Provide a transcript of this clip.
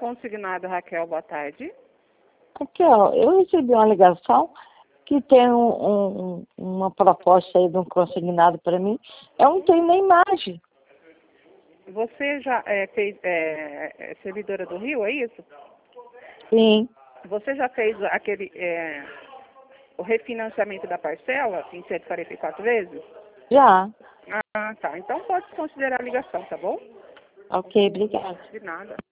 consignado, Raquel? Boa tarde. Aqui, ó, eu recebi uma ligação que tem uma proposta aí de um consignado para mim. Eu não tenho nem imagem. Você já fez servidora do Rio, é isso? Sim, Você já fez o refinanciamento da parcela em 144 vezes? já. Ah, tá. Então pode considerar a ligação, tá bom? Ok, obrigada. De nada.